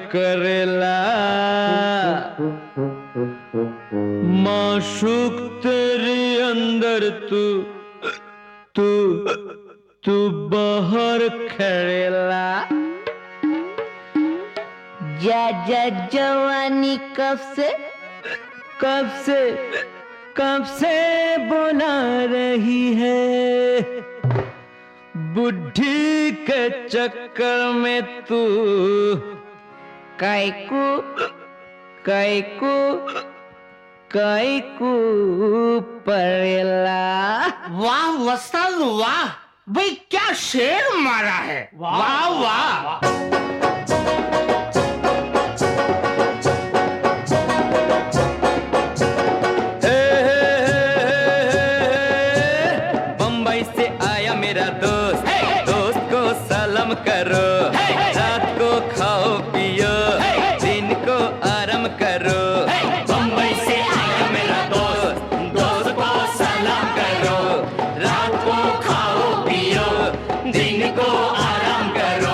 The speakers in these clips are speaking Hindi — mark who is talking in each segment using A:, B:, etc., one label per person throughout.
A: करेला। माशूक तेरे अंदर तू तू तू बाहर खड़ेला।
B: जा जा जवानी कब से बुला रही है।
A: बुढ़ी के चक्कर में तू
B: कैकू पड़ेला।
C: वाह वस्ताद वाह, भाई क्या शेर मारा है। वाह वाह।
A: बम्बई से आया मेरा दोस्त, दोस्त को सलाम करो। रात को खाओ पियो, दिन को आराम करो। बम्बई से आया मेरा दोस्त, दोस्त को सलाम करो। रात को खाओ पियो, दिन को आराम करो।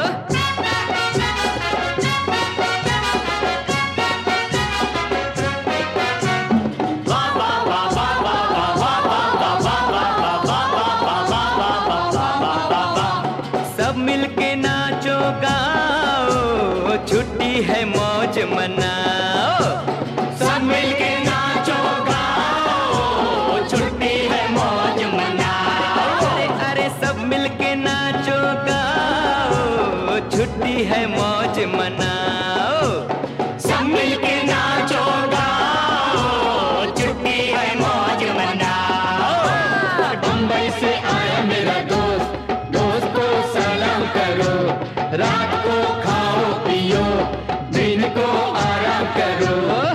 A: सब मिलके नाचो गाओ, छुट्टी है मौज मनाओ। सब मिलके नाचो गाओ, छुट्टी है मौज मनाओ। अरे अरे सब मिलके नाचो गाओ, छुट्टी है मौज मनाओ। सब मिलके नाचो गाओ, छुट्टी है मौज मनाओ। बम्बई से आया मेरा दोस्त, दोस्त को सलाम करो। रात को खाओ पियो, दिन को आराम करो।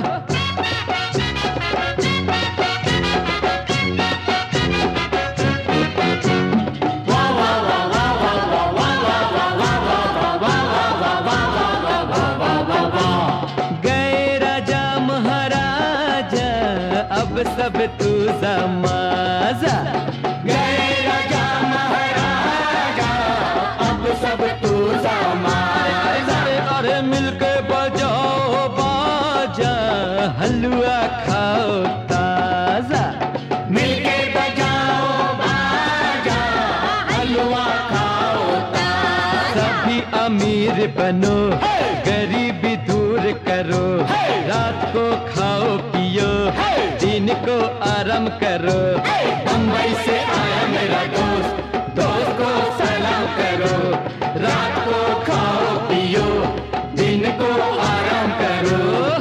A: गए राजा महाराजा, अब सब तू समाजा। गए राजा महाराजा, अब सब तू समाजा। अरे मिलके बजाओ बाजा, हलवा खाओ ताजा। मिलके बजाओ बाजा, हलवा खाओ ताजा। सभी अमीर बनो, गरीबी दूर करो। रात को खाओ पियो, दिन को आराम करो। बम्बई से आया मेरा दोस्त, दोस्त को सलाम करो। रात को खाओ पियो, दिन को आराम करो।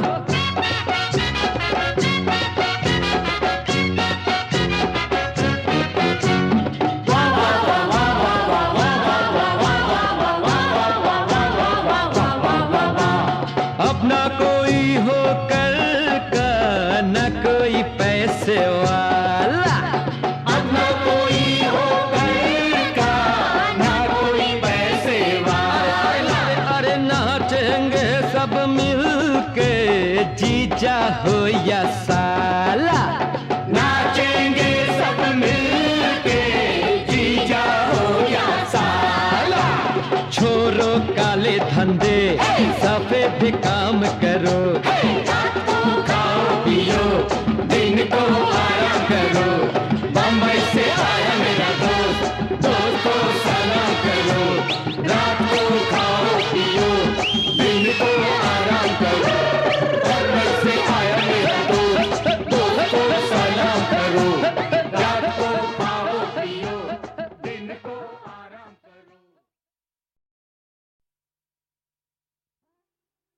A: अब ना कोई हो कल का, न कोई पैसे वाला। अब ना कोई हो कल का, न कोई पैसे वाला। अरे नाचेंगे सब मिलके, जीजा हो या साला। नाचेंगे सब मिलके, जीजा हो या साला। छोरो काले धंधे, सफेद काम करो। रात को खाओ पियो, दिन को आराम करो। बम्बई से आया